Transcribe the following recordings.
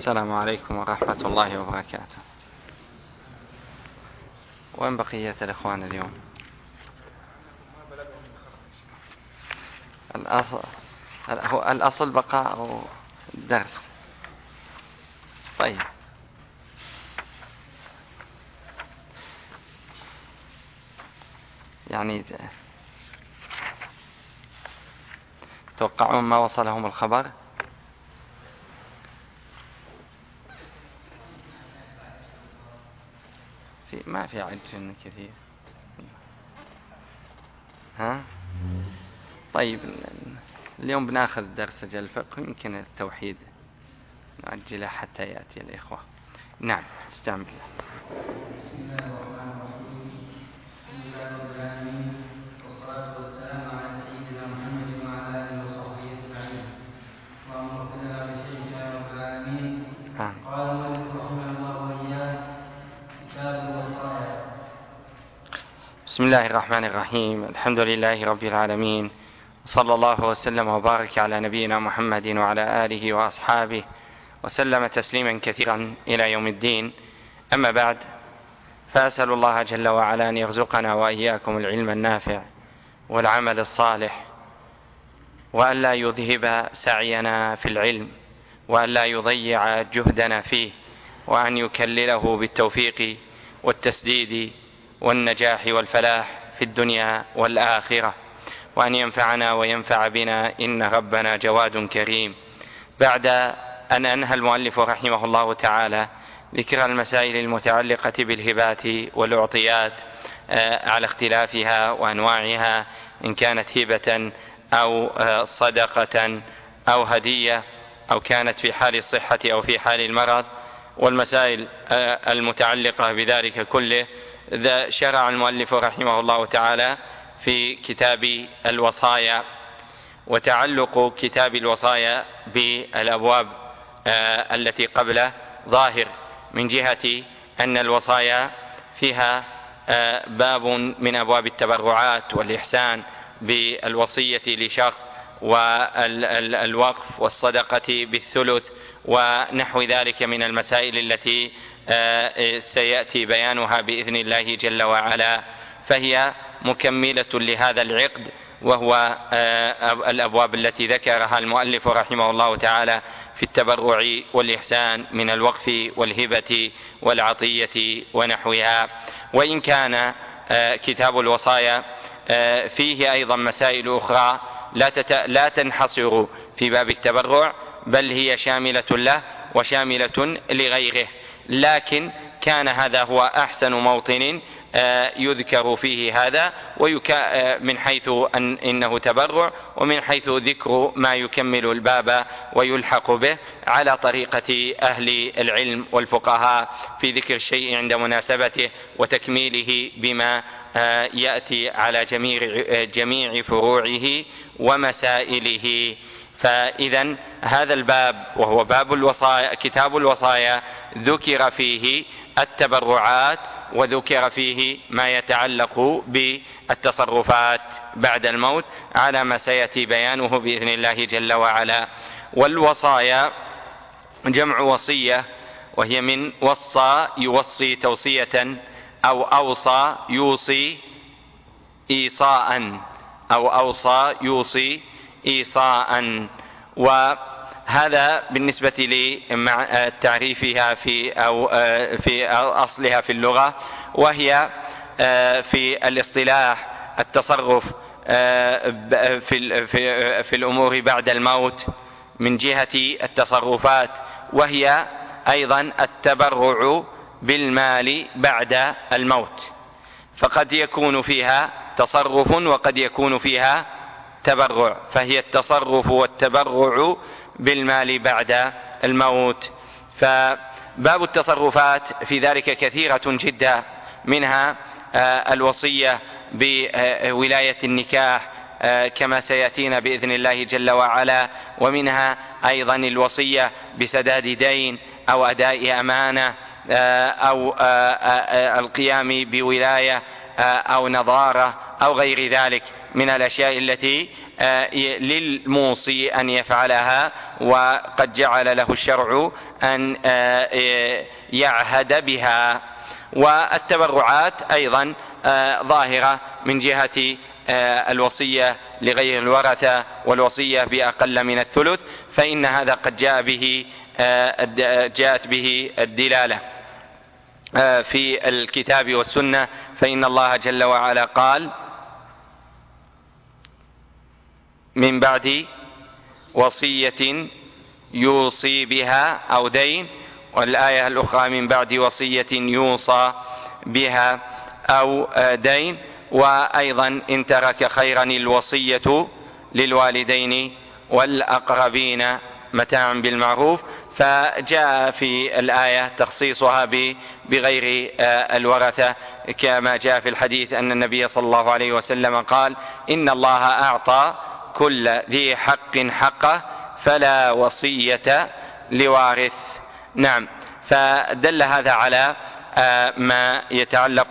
السلام عليكم ورحمة الله وبركاته. وين بقية الإخوان اليوم؟ الأصل بقاء الدرس. طيب، يعني توقعون ما وصلهم الخبر؟ ما في عجل كثير. ها؟ طيب، اليوم بناخذ درس أجل الفقه، يمكن التوحيد نأجله حتى يأتي الإخوة. نعم، استعمل. بسم الله الرحمن الرحيم. الحمد لله رب العالمين، والصلاة والسلام على سيدنا محمد وعلى آله وصحبه أجمعين. اللهم اغفر لنا ولشيخنا يا رب العالمين. قال المؤلف رحمه الله وإياه: كتاب الوصايا. بسم الله الرحمن الرحيم. الحمد لله رب العالمين، صلى الله وسلم وبارك على نبينا محمد وعلى آله وأصحابه وسلم تسليما كثيرا إلى يوم الدين. أما بعد، فأسأل الله جل وعلا أن يرزقنا وإياكم العلم النافع والعمل الصالح، وأن لا يذهب سعينا في العلم، وأن لا يضيع جهدنا فيه، وأن يكلله بالتوفيق والتسديد والنجاح والفلاح في الدنيا والآخرة، وأن ينفعنا وينفع بنا، إن ربنا جواد كريم. بعد أن أنهى المؤلف رحمه الله تعالى ذكر المسائل المتعلقة بالهبات والأعطيات على اختلافها وأنواعها، إن كانت هبة أو صدقة أو هدية، أو كانت في حال الصحة أو في حال المرض، والمسائل المتعلقة بذلك كله، شرع المؤلف رحمه الله تعالى في كتاب الوصايا. وتعلق كتاب الوصايا بالأبواب التي قبله ظاهر، من جهة أن الوصايا فيها باب من أبواب التبرعات والإحسان بالوصية لشخص، والوقف والصدقة بالثلث ونحو ذلك من المسائل التي سيأتي بيانها بإذن الله جل وعلا، فهي مكملة لهذا العقد، وهو الأبواب التي ذكرها المؤلف رحمه الله تعالى في التبرع والإحسان من الوقف والهبة والعطية ونحوها. وإن كان كتاب الوصايا فيه أيضا مسائل أخرى لا تنحصر في باب التبرع، بل هي شاملة له وشاملة لغيره، لكن كان هذا هو أحسن موطن يذكر فيه هذا، من حيث إنه تبرع، ومن حيث ذكر ما يكمل الباب ويلحق به، على طريقة أهل العلم والفقهاء في ذكر الشيء عند مناسبته وتكميله بما يأتي على جميع فروعه ومسائله. فإذا هذا الباب، وهو باب الوصايا، كتاب الوصايا، ذكر فيه التبرعات، وذكر فيه ما يتعلق بالتصرفات بعد الموت، على ما سيأتي بيانه بإذن الله جل وعلا. والوصايا جمع وصية، وهي من وصى يوصي توصية، أو أوصى يوصي إيصاء، أو أوصى يوصي إيصاء. وهذا بالنسبة لتعريفها في أصلها في اللغة، وهي في الاصطلاح التصرف في الأمور بعد الموت من جهة التصرفات، وهي أيضا التبرع بالمال بعد الموت، فقد يكون فيها تصرف وقد يكون فيها تبرع، فهي التصرف والتبرع بالمال بعد الموت. فباب التصرفات في ذلك كثيرة جدا، منها الوصية بولاية النكاح كما سيأتينا بإذن الله جل وعلا، ومنها أيضا الوصية بسداد دين أو أداء أمانة أو القيام بولاية أو نظارة أو غير ذلك من الأشياء التي للموصي أن يفعلها، وقد جعل له الشرع أن يعهد بها. والتبرعات أيضا ظاهرة من جهة الوصية لغير الورثة والوصية بأقل من الثلث، فإن هذا قد جاءت به الدلالة في الكتاب والسنة. فإن الله جل وعلا قال: من بعد وصية يوصي بها أو دين، والآية الأخرى: من بعد وصية يوصى بها أو دين. وأيضا: إن ترك خيرا الوصية للوالدين والأقربين متاعا بالمعروف. فجاء في الآية تخصيصها بغير الورثة، كما جاء في الحديث أن النبي صلى الله عليه وسلم قال: إن الله أعطى كل ذي حق حقه فلا وصية لوارث. نعم. فدل هذا على ما يتعلق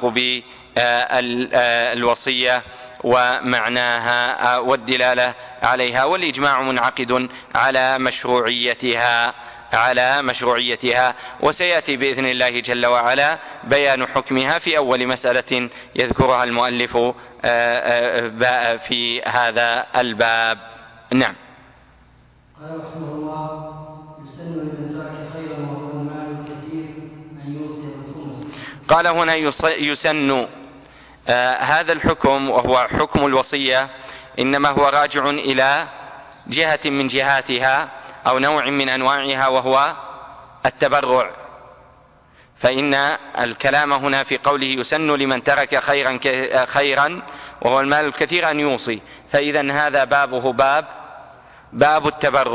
بالوصية ومعناها والدلالة عليها، والإجماع منعقد على مشروعيتها، وسيأتي بإذن الله جل وعلا بيان حكمها في أول مسألة يذكرها المؤلف في هذا الباب. نعم. قال رحمه الله: يسن لمن ترك خيرا وهو المال الكثير أن يوصي بالخمس. قال هنا يسن. هذا الحكم وهو حكم الوصية إنما هو راجع إلى جهة من جهاتها أو نوع من أنواعها، وهو التبرع. فإن الكلام هنا في قوله يسن لمن ترك خيرا وهو المال الكثير أن يوصي، فإذا هذا بابه باب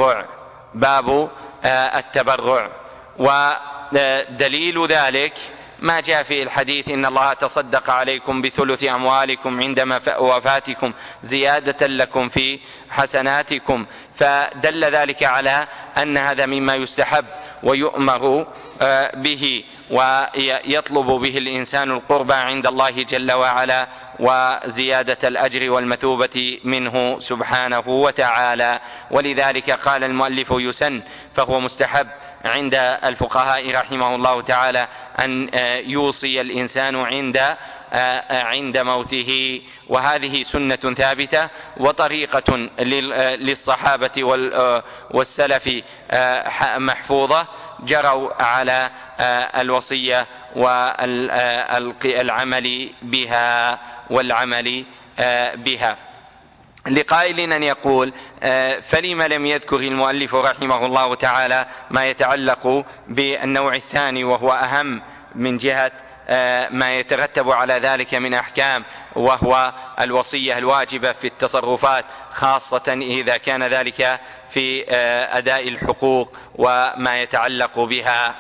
التبرع. ودليل ذلك ما جاء في الحديث: إن الله تصدق عليكم بثلث أموالكم عند وفاتكم زيادة لكم في حسناتكم. فدل ذلك على أن هذا مما يستحب ويؤمر به، ويطلب به الإنسان القربى عند الله جل وعلا وزيادة الأجر والمثوبة منه سبحانه وتعالى. ولذلك قال المؤلف يسن، فهو مستحب عند الفقهاء رحمه الله تعالى أن يوصي الإنسان عند موته، وهذه سنة ثابتة وطريقة للصحابة والسلف محفوظة، جروا على الوصية والعمل بها. لقائل أن يقول: فلما لم يذكر المؤلف رحمه الله تعالى ما يتعلق بالنوع الثاني، وهو أهم من جهة ما يترتب على ذلك من أحكام، وهو الوصية الواجبة في التصرفات، خاصة إذا كان ذلك في أداء الحقوق وما يتعلق بها.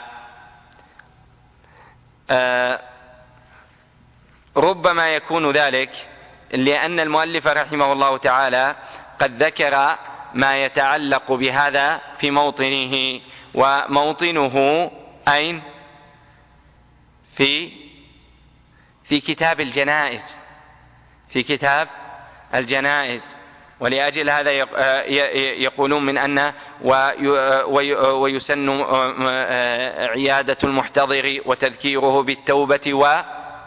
ربما يكون ذلك لأن المؤلف رحمه الله تعالى قد ذكر ما يتعلق بهذا في موطنه، وموطنه أين؟ في كتاب الجنائز. ولأجل هذا يقولون من أن ويسن عيادة المحتضر وتذكيره بالتوبة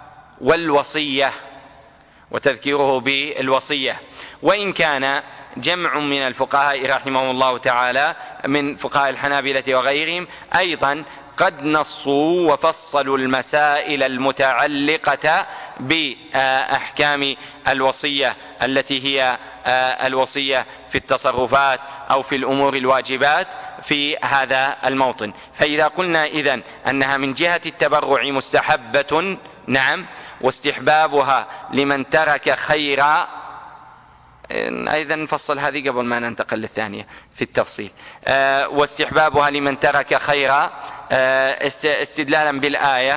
بالوصية. وإن كان جمع من الفقهاء رحمه الله تعالى من فقهاء الحنابلة وغيرهم أيضا قد نصوا وفصلوا المسائل المتعلقة بأحكام الوصية التي هي الوصية في التصرفات أو في الأمور الواجبات في هذا الموطن. فإذا قلنا إذن أنها من جهة التبرع مستحبة، نعم، واستحبابها لمن ترك خيرا، أيضا نفصل هذه قبل ما ننتقل للثانية في التفصيل. واستحبابها لمن ترك خيرا استدلالا بالآية: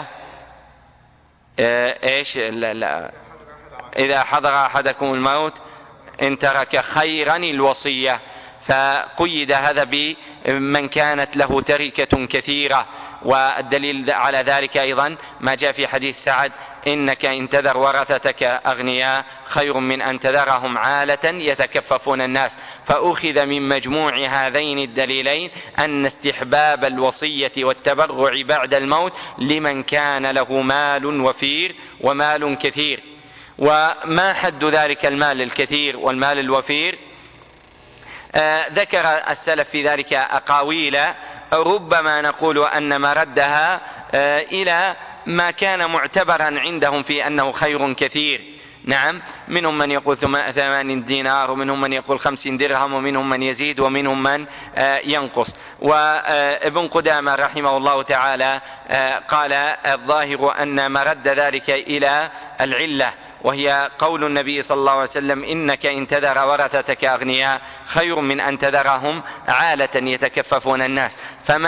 إيش؟ لا إذا حضر أحدكم الموت إن ترك خيرا الوصية. فقيد هذا بمن كانت له تركة كثيرة، والدليل على ذلك أيضا ما جاء في حديث سعد: إنك إن تذر ورثتك أغنياء خير من أن تذرهم عالة يتكففون الناس. فأخذ من مجموع هذين الدليلين أن استحباب الوصية والتبرع بعد الموت لمن كان له مال وفير ومال كثير. وما حد ذلك المال الكثير والمال الوفير؟ ذكر السلف في ذلك أقاويل، ربما نقول أن مردها إلى ما كان معتبرا عندهم في أنه خير كثير. نعم، منهم من يقول 8 دينار، ومنهم من يقول 50 درهم، ومنهم من يزيد، ومنهم من ينقص. وابن قدامة رحمه الله تعالى قال الظاهر أن مرد ذلك إلى العلة، وهي قول النبي صلى الله عليه وسلم: إنك إن تذر ورثتك أغنياء خير من أن تذرهم عالة يتكففون الناس.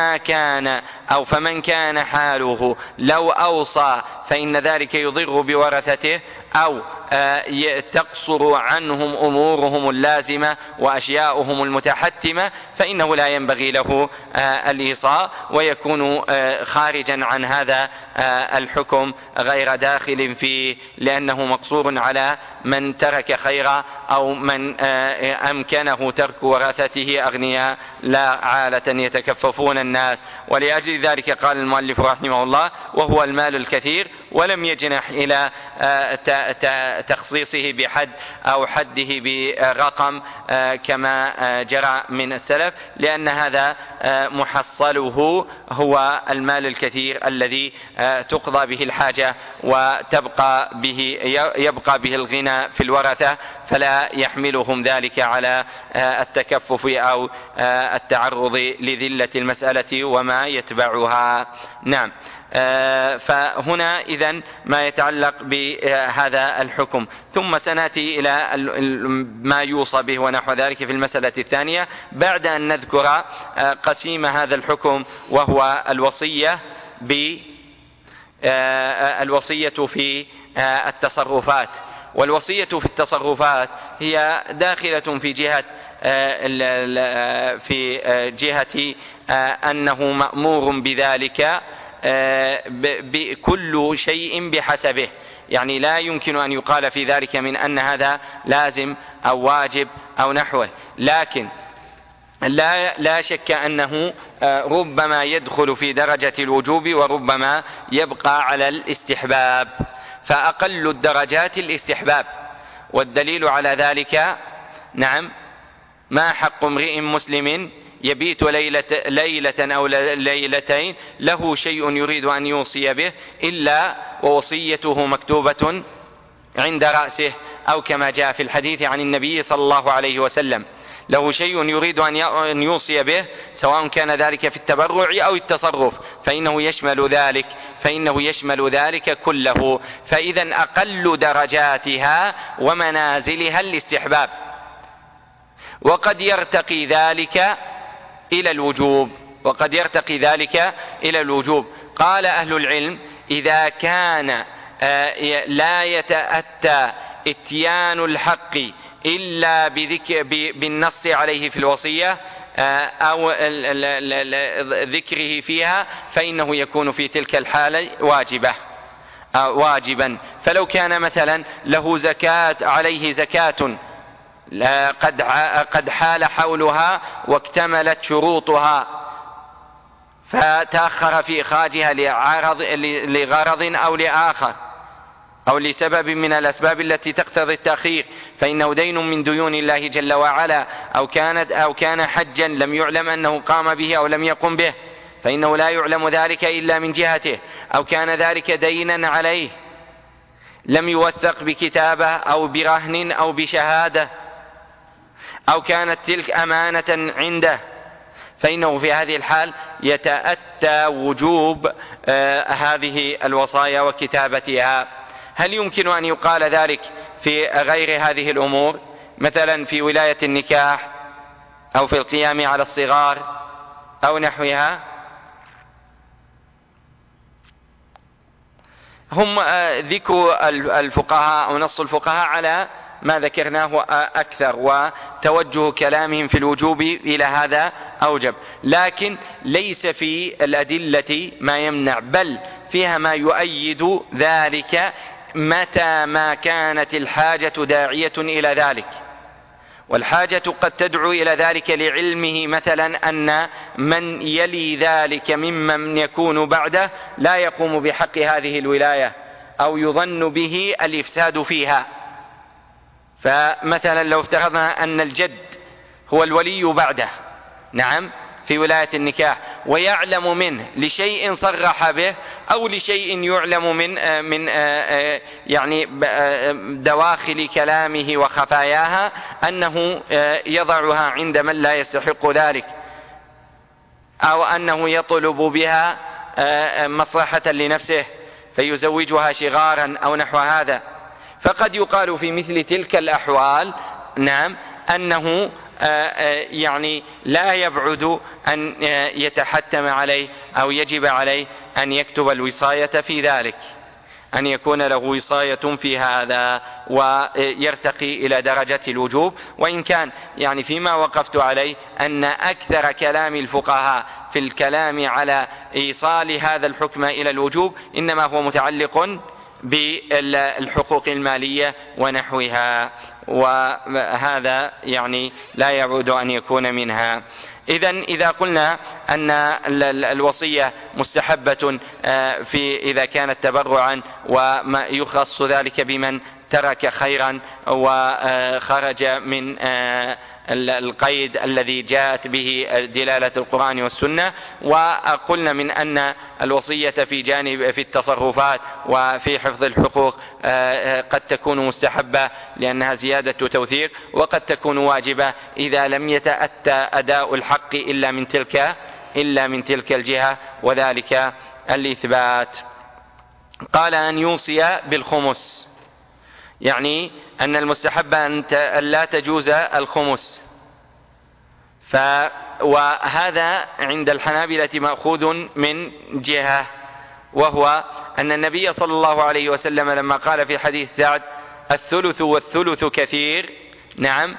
فمن كان حاله لو أوصى فإن ذلك يضر بورثته أو تقصر عنهم أمورهم اللازمة وأشياؤهم المتحتمة، فإنه لا ينبغي له الإيصاء، ويكون خارجا عن هذا الحكم غير داخل فيه، لأنه مقصور على من ترك خيرا أو من أمكنه ترك ورثته أغنياء لا عالة يتكففون الناس. ولأجل ذلك قال المؤلف رحمه الله: وهو المال الكثير، ولم يجنح إلى تخصيصه بحد أو حده برقم كما جرى من السلف، لأن هذا محصله هو المال الكثير الذي تقضى به الحاجة ويبقى به الغنى في الورثة، فلا يحملهم ذلك على التكفف أو التعرض لذلة المسألة وما يتبعها. نعم. فهنا إذن ما يتعلق بهذا الحكم، ثم سنأتي إلى ما يوصى به ونحو ذلك في المسألة الثانية، بعد أن نذكر قسيم هذا الحكم، وهو الوصية في التصرفات. والوصية في التصرفات هي داخلة في جهة أنه مأمور بذلك بكل شيء بحسبه، يعني لا يمكن أن يقال في ذلك من أن هذا لازم أو واجب أو نحوه، لكن لا شك أنه ربما يدخل في درجة الوجوب وربما يبقى على الاستحباب، فأقل الدرجات الاستحباب. والدليل على ذلك: نعم، ما حق امرئ مسلم يبيت ليلة أو ليلتين له شيء يريد أن يوصي به إلا ووصيته مكتوبة عند رأسه، أو كما جاء في الحديث عن النبي صلى الله عليه وسلم: له شيء يريد أن يوصي به، سواء كان ذلك في التبرع أو التصرف، فإنه يشمل ذلك كله. فإذا أقل درجاتها ومنازلها الاستحباب، وقد يرتقي ذلك إلى الوجوب. قال أهل العلم: إذا كان لا يتأتى إتيان الحق إلا بالنص عليه في الوصية أو ذكره فيها، فإنه يكون في تلك الحالة واجبا. فلو كان مثلا له زكاة، عليه زكاة قد حال حولها واكتملت شروطها، فتأخر في إخراجها لغرض أو لآخر أو لسبب من الأسباب التي تقتضي التأخير، فإنه دين من ديون الله جل وعلا، أو كان حجا لم يعلم أنه قام به أو لم يقم به، فإنه لا يعلم ذلك إلا من جهته، أو كان ذلك دينا عليه لم يوثق بكتابة أو برهن أو بشهادة، أو كانت تلك أمانة عنده، فإنه في هذه الحال يتأتى وجوب هذه الوصايا وكتابتها. هل يمكن أن يقال ذلك في غير هذه الأمور، مثلا في ولاية النكاح أو في القيام على الصغار أو نحوها؟ هم ذكر الفقهاء أو نص الفقهاء على ما ذكرناه أكثر، وتوجه كلامهم في الوجوب إلى هذا أوجب، لكن ليس في الأدلة ما يمنع، بل فيها ما يؤيد ذلك متى ما كانت الحاجة داعية إلى ذلك. والحاجة قد تدعو إلى ذلك لعلمه مثلا أن من يلي ذلك ممن يكون بعده لا يقوم بحق هذه الولاية، أو يظن به الإفساد فيها. فمثلا لو افترضنا أن الجد هو الولي بعده، نعم، في ولاية النكاح، ويعلم منه لشيء صرح به أو لشيء يعلم من يعني دواخل كلامه وخفاياها أنه يضعها عند من لا يستحق ذلك، أو أنه يطلب بها مصلحة لنفسه فيزوجها شغارا أو نحو هذا، فقد يقال في مثل تلك الأحوال نعم أنه يعني لا يبعد أن يتحتم عليه أو يجب عليه أن يكتب الوصاية في ذلك، أن يكون له وصاية في هذا ويرتقي إلى درجة الوجوب. وإن كان يعني فيما وقفت عليه أن أكثر كلام الفقهاء في الكلام على إيصال هذا الحكم إلى الوجوب إنما هو متعلق بالحقوق المالية ونحوها، وهذا يعني لا يعود أن يكون منها. إذا قلنا أن الوصية مستحبة إذا كانت تبرعا، وما يخص ذلك بمن ترك خيرا وخرج من القيد الذي جاءت به دلالة القرآن والسنة، وقلنا من أن الوصية في جانب في التصرفات وفي حفظ الحقوق قد تكون مستحبة لأنها زيادة توثيق، وقد تكون واجبة إذا لم يتأتى أداء الحق إلا من تلك الجهة، وذلك الإثبات. قال أن يوصي بالخمس، يعني أن المستحب أن لا تجوز الخمس. وهذا عند الحنابلة مأخوذ من جهة، وهو أن النبي صلى الله عليه وسلم لما قال في حديث سعد الثلث والثلث كثير، نعم،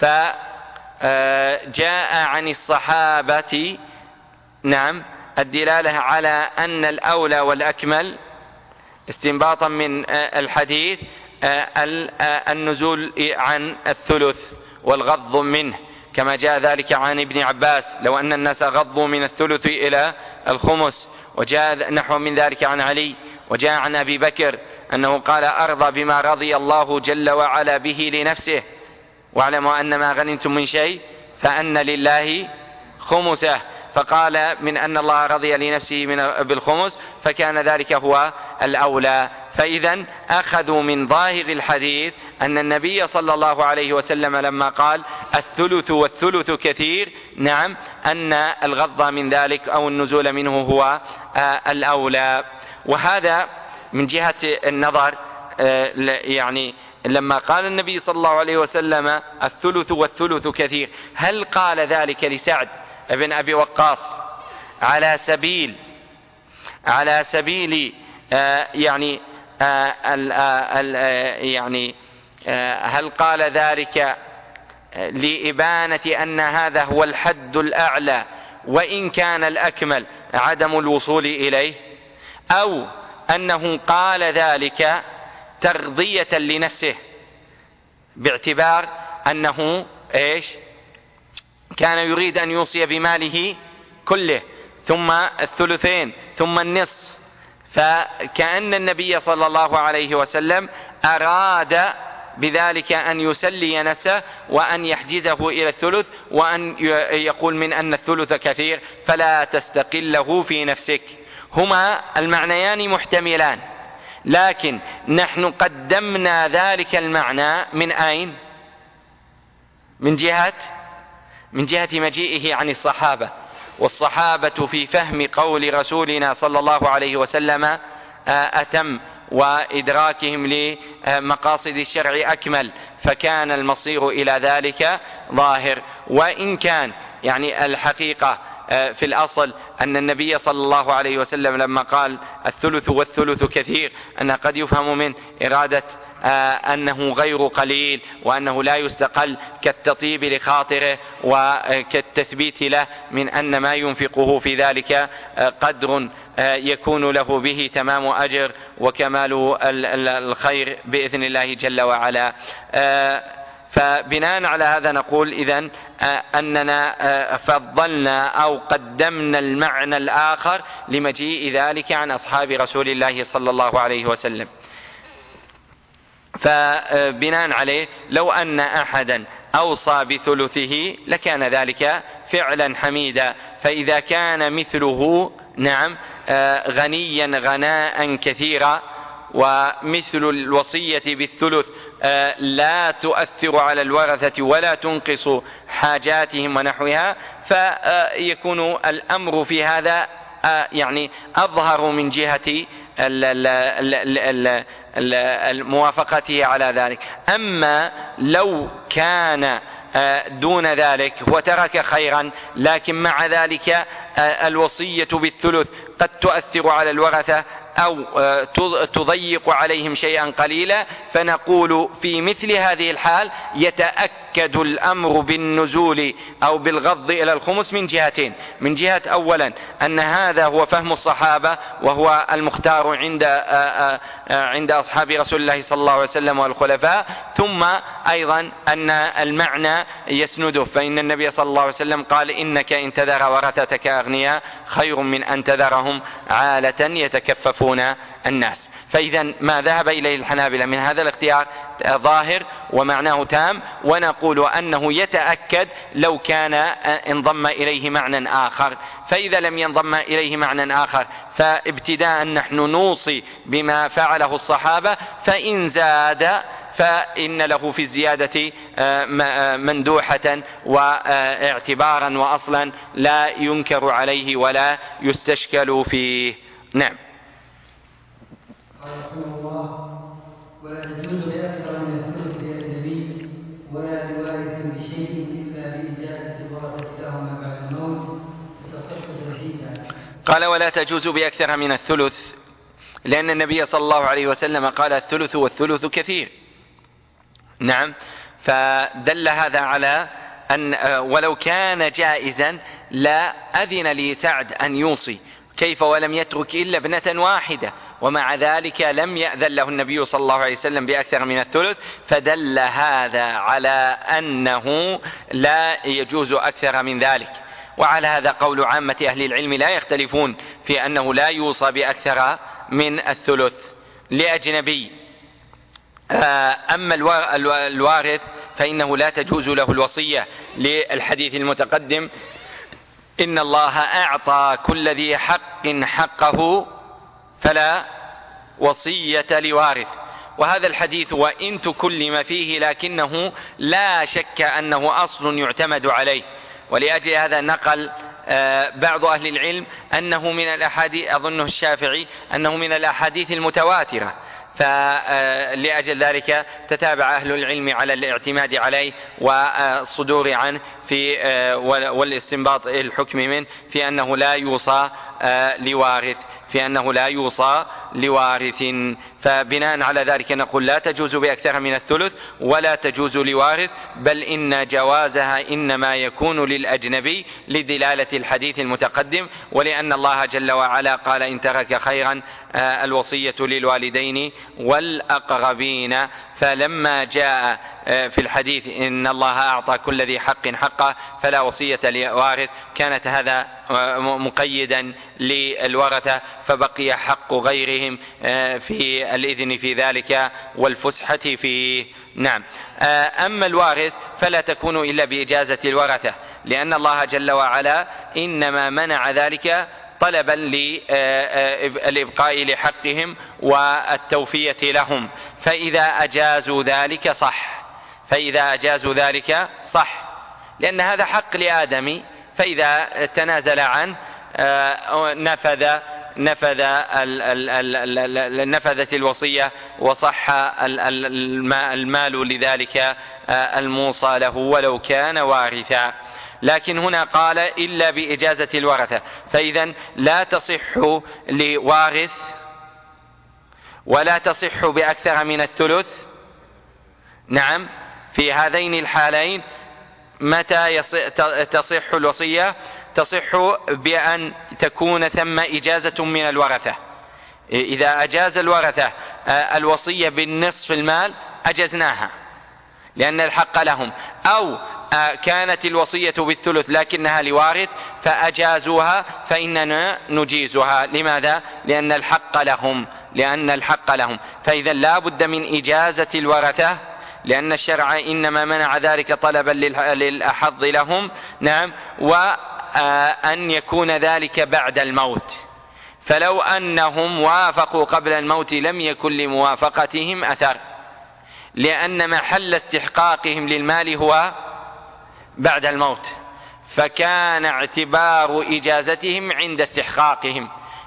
فجاء عن الصحابة نعم الدلالة على أن الأولى والأكمل استنباطا من الحديث النزول عن الثلث والغض منه، كما جاء ذلك عن ابن عباس لو أن الناس غضوا من الثلث إلى الخمس، وجاء نحو من ذلك عن علي، وجاء عن أبي بكر أنه قال أرضى بما رضي الله جل وعلا به لنفسه، واعلموا أن ما غنمتم من شيء فأن لله خمسه، فقال من أن الله رضي لنفسه بالخمس، فكان ذلك هو الأولى. فإذا أخذوا من ظاهر الحديث أن النبي صلى الله عليه وسلم لما قال الثلث والثلث كثير، نعم، أن الغض من ذلك أو النزول منه هو الأولى. وهذا من جهة النظر، يعني لما قال النبي صلى الله عليه وسلم الثلث والثلث كثير، هل قال ذلك لسعد ابن أبي وقاص على سبيل يعني هل قال ذلك لإبانة أن هذا هو الحد الأعلى وإن كان الأكمل عدم الوصول إليه، أو أنه قال ذلك ترضية لنفسه باعتبار أنه كان يريد أن يوصي بماله كله ثم الثلثين ثم النصف، فكأن النبي صلى الله عليه وسلم أراد بذلك أن يسلي نفسه وأن يحجزه إلى الثلث، وأن يقول من أن الثلث كثير فلا تستقله في نفسك. هما المعنيان محتملان، لكن نحن قدمنا ذلك المعنى من أين؟ من جهة مجيئه عن الصحابة، والصحابة في فهم قول رسولنا صلى الله عليه وسلم أتم، وإدراكهم لمقاصد الشرع أكمل، فكان المصير إلى ذلك ظاهر. وإن كان يعني الحقيقة في الأصل أن النبي صلى الله عليه وسلم لما قال الثلث والثلث كثير أن قد يفهم من إرادة أنه غير قليل وأنه لا يستقل كالتطيب لخاطره وكالتثبيت له من أن ما ينفقه في ذلك قدر يكون له به تمام أجر وكمال الخير بإذن الله جل وعلا. فبناء على هذا نقول إذن أننا فضلنا أو قدمنا المعنى الآخر لمجيء ذلك عن أصحاب رسول الله صلى الله عليه وسلم. فبناء عليه لو أن أحدا أوصى بثلثه لكان ذلك فعلا حميدا. فإذا كان مثله نعم غنيا غناء كثيرا ومثل الوصية بالثلث لا تؤثر على الورثة ولا تنقص حاجاتهم ونحوها، فيكون الأمر في هذا يعني أظهر من جهة الموافقته على ذلك. أما لو كان دون ذلك وترك خيرا لكن مع ذلك الوصية بالثلث قد تؤثر على الورثة أو تضيق عليهم شيئا قليلا، فنقول في مثل هذه الحال يتأكد الأمر بالنزول أو بالغض إلى الخمس من جهتين. من جهة أولا أن هذا هو فهم الصحابة وهو المختار عند أصحاب رسول الله صلى الله عليه وسلم والخلفاء، ثم أيضا أن المعنى يسنده، فإن النبي صلى الله عليه وسلم قال إنك إن تذر ورثتك أغنياء خير من أن تذرهم عالة يتكففون الناس. فإذا ما ذهب إليه الحنابلة من هذا الاختيار ظاهر ومعناه تام، ونقول أنه يتأكد لو كان انضم إليه معنى آخر. فإذا لم ينضم إليه معنى آخر فابتداء نحن نوصي بما فعله الصحابة، فإن زاد فإن له في الزيادة مندوحة واعتبارا وأصلا لا ينكر عليه ولا يستشكل فيه. نعم. قال رحمه الله: ولا تجوز لأكثر من الثلث للأجنبي ولا لوارث بشيء إلا بإجازة الورثة لهما بعد الموت فتصح ترشيدا. قال: ولا تجوز بأكثر من الثلث، لأن النبي صلى الله عليه وسلم قال: الثلث والثلث كثير. نعم. فدل هذا على أن ولو كان جائزا لا أذن لسعد أن يوصي، كيف ولم يترك إلا ابنة واحدة، ومع ذلك لم يأذن له النبي صلى الله عليه وسلم بأكثر من الثلث، فدل هذا على أنه لا يجوز أكثر من ذلك. وعلى هذا قول عامة أهل العلم لا يختلفون في أنه لا يوصى بأكثر من الثلث لأجنبي. أما الوارث فإنه لا تجوز له الوصية للحديث المتقدم: إن الله أعطى كل ذي حق حقه فلا وصية لوارث. وهذا الحديث وإن تكلم فيه لكنه لا شك أنه أصل يعتمد عليه، ولأجل هذا نقل بعض أهل العلم أنه من الأحاديث، أظنه الشافعي، أنه من الأحاديث المتواترة، فلأجل ذلك تتابع أهل العلم على الاعتماد عليه والصدور عنه والاستنباط الحكم منه في أنه لا يوصى لوارث. فبناء على ذلك نقول لا تجوز بأكثر من الثلث ولا تجوز لوارث، بل إن جوازها إنما يكون للأجنبي لدلالة الحديث المتقدم، ولأن الله جل وعلا قال: إن ترك خيرا الوصية للوالدين والأقربين. فلما جاء في الحديث إن الله أعطى كل ذي حق حقه فلا وصية لوارث، كانت هذا مقيدا للورثة، فبقي حق غيرهم في الإذن في ذلك والفسحة فيه. نعم. أما الوارث فلا تكون إلا بإجازة الورثة، لأن الله جل وعلا إنما منع ذلك طلبا للإبقاء لحقهم والتوفية لهم، فإذا أجازوا ذلك صح، لأن هذا حق لآدم، فإذا تنازل عنه نفذت الوصية وصح المال لذلك الموصى له ولو كان وارثا. لكن هنا قال إلا بإجازة الورثة، فإذا لا تصح لوارث ولا تصح بأكثر من الثلث نعم، في هذين الحالين متى تصح الوصية؟ تصح بأن تكون ثم إجازة من الورثة. إذا أجاز الورثة الوصية بالنصف المال أجزناها لأن الحق لهم، أو كانت الوصية بالثلث لكنها لوارث فأجازوها فإننا نجيزها. لماذا؟ لأن الحق لهم. فإذا لا بد من إجازة الورثة، لأن الشرع إنما منع ذلك طلبا للأحظ لهم. نعم، وأن يكون ذلك بعد الموت. فلو أنهم وافقوا قبل الموت لم يكن لموافقتهم أثر، لأن محل استحقاقهم للمال هو بعد الموت، فكان اعتبار إجازتهم عند استحقاقهم،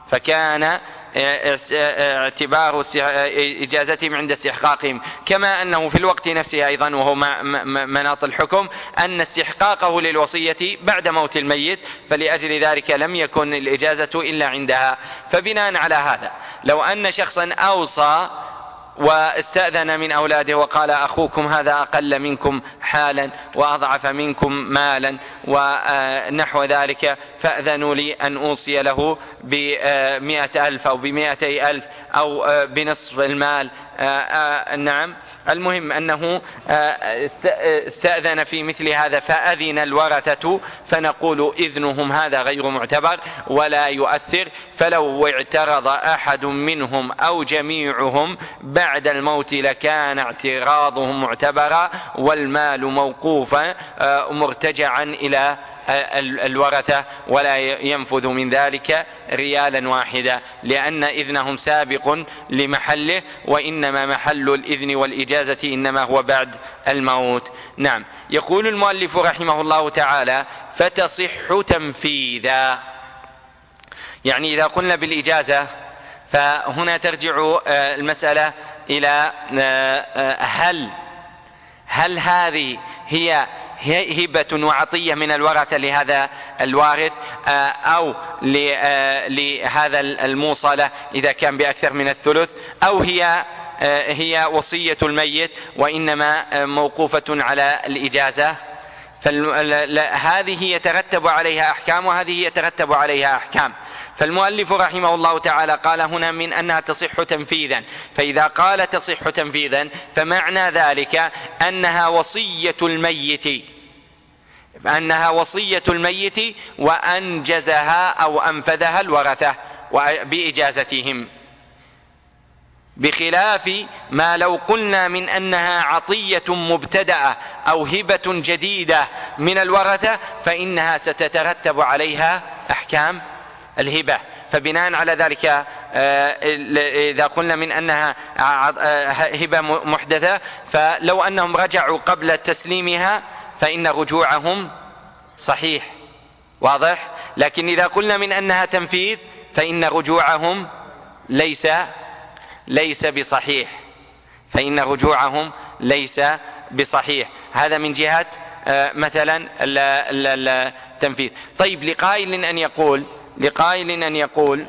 كما أنه في الوقت نفسه أيضا، وهو مناط الحكم، أن استحقاقه للوصية بعد موت الميت، فلأجل ذلك لم يكن الإجازة إلا عندها. فبناء على هذا لو أن شخصا أوصى واستأذن من أولاده وقال أخوكم هذا أقل منكم حالا وأضعف منكم مالا ونحو ذلك، فأذنوا لي أن أوصي له ب100,000 أو ب200,000 أو بنصف المال. نعم، المهم أنه استأذن في مثل هذا فأذن الورثة، فنقول إذنهم هذا غير معتبر ولا يؤثر. فلو اعترض أحد منهم أو جميعهم بعد الموت لكان اعتراضهم معتبرا والمال موقوفا مرتجعا إلى الورثة، ولا ينفذ من ذلك ريالا واحدا، لأن إذنهم سابق لمحله، وإنما محل الإذن والإجازة إنما هو بعد الموت. نعم. يقول المؤلف رحمه الله تعالى: فتصح تنفيذا. يعني إذا قلنا بالإجازة فهنا ترجع المسألة إلى هل هذه هي هبة وعطية من الورثة لهذا الوارث أو لهذا الموصلة إذا كان بأكثر من الثلث، أو هي وصية الميت وإنما موقوفة على الإجازة. فهذه يترتب عليها أحكام وهذه يترتب عليها أحكام. فالمؤلف رحمه الله تعالى قال هنا من أنها تصح تنفيذا، فإذا قال تصح تنفيذا فمعنى ذلك أنها وصية الميت وأنجزها أو أنفذها الورثة بإجازتهم، بخلاف ما لو قلنا من أنها عطية مبتدأة أو هبة جديدة من الورثة فإنها ستترتب عليها أحكام الهبة. فبناء على ذلك إذا قلنا من أنها هبة محدثة، فلو أنهم رجعوا قبل تسليمها فإن رجوعهم صحيح، واضح. لكن إذا قلنا من أنها تنفيذ فإن رجوعهم ليس بصحيح. هذا من جهة مثلا التنفيذ. طيب، لقائل أن يقول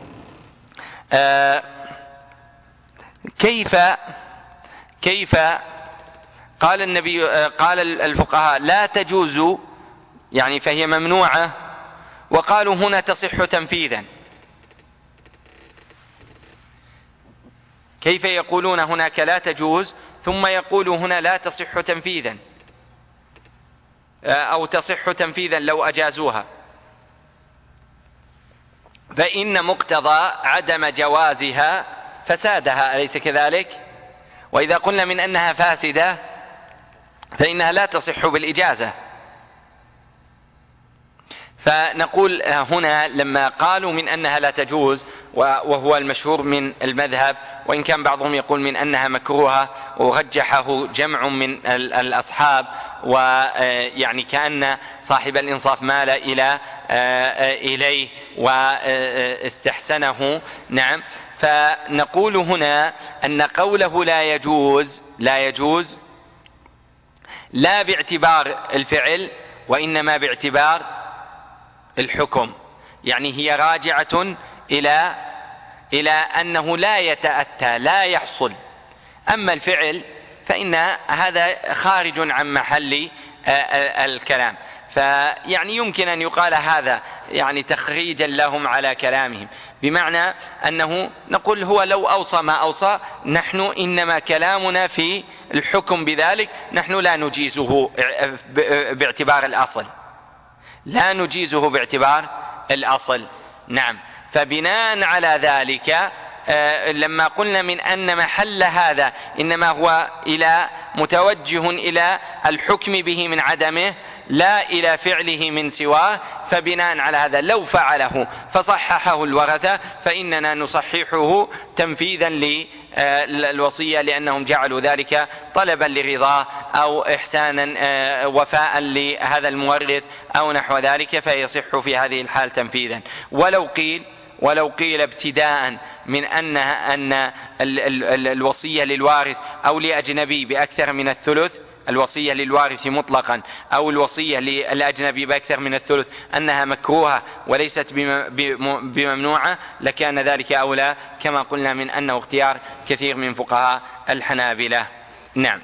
كيف قال الفقهاء لا تجوز، يعني فهي ممنوعة، وقالوا هنا تصح تنفيذا. كيف يقولون هناك لا تجوز ثم يقولوا هنا لا تصح تنفيذا، أو تصح تنفيذا لو أجازوها؟ فإن مقتضى عدم جوازها فسادها، أليس كذلك؟ وإذا قلنا من أنها فاسدة فإنها لا تصح بالإجازة. فنقول هنا لما قالوا من أنها لا تجوز، وهو المشهور من المذهب، وإن كان بعضهم يقول من أنها مكروهة ورجحه جمع من الأصحاب، ويعني كأن صاحب الإنصاف مال إليه واستحسنه. نعم. فنقول هنا أن قوله لا يجوز لا باعتبار الفعل وإنما باعتبار الحكم، يعني هي راجعة إلى أنه لا يتأتى، لا يحصل. أما الفعل فإن هذا خارج عن محل الكلام. فيعني يمكن أن يقال هذا يعني تخريجا لهم على كلامهم، بمعنى أنه نقول هو لو أوصى ما أوصى، نحن إنما كلامنا في الحكم بذلك، نحن لا نجيزه باعتبار الأصل، لا نجيزه باعتبار الأصل. نعم. فبناء على ذلك لما قلنا من أن محل هذا إنما هو متوجه إلى الحكم به من عدمه لا إلى فعله من سواه، فبناء على هذا لو فعله فصححه الورثة فإننا نصححه تنفيذا للوصية، لأنهم جعلوا ذلك طلبا لرضاه أو إحسانا وفاء لهذا المورث أو نحو ذلك، فيصح في هذه الحال تنفيذا. ولو قيل ابتداء من أن الوصية للوارث أو لأجنبي بأكثر من الثلث، الوصية للوارث مطلقا أو الوصية للأجنبي بأكثر من الثلث أنها مكروهة وليست بممنوعة، لكان ذلك أولى، كما قلنا من أنه اختيار كثير من فقهاء الحنابلة. نعم.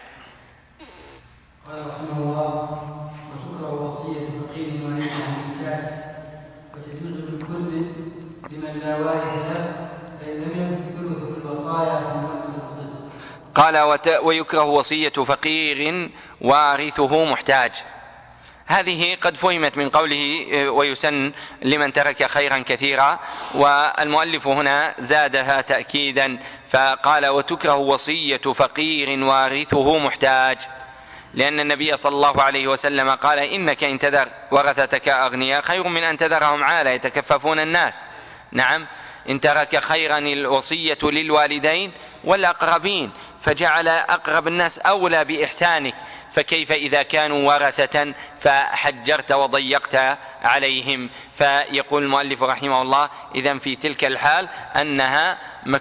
قال رحمه الله: وتكره وصية فقير وليس محتاج، وتجوز لكل لمن لا وارث له، فإن لم يكن ثلث في الوصايا فالنفس القسط. قال: ويكره وصية فقير وارثه محتاج. هذه قد فهمت من قوله ويسن لمن ترك خيرا كثيرا، والمؤلف هنا زادها تأكيدا فقال: وتكره وصية فقير وارثه محتاج، لأن النبي صلى الله عليه وسلم قال: إنك إن تذر ورثتك أغنياء خير من أن تذرهم عالة يتكففون الناس. نعم. إن ترك خيرا الوصية للوالدين والأقربين، فجعل أقرب الناس أولى بإحسانك، فكيف إذا كانوا ورثة فحجرت وضيقت عليهم؟ فيقول المؤلف رحمه الله: إذن في تلك الحال أنها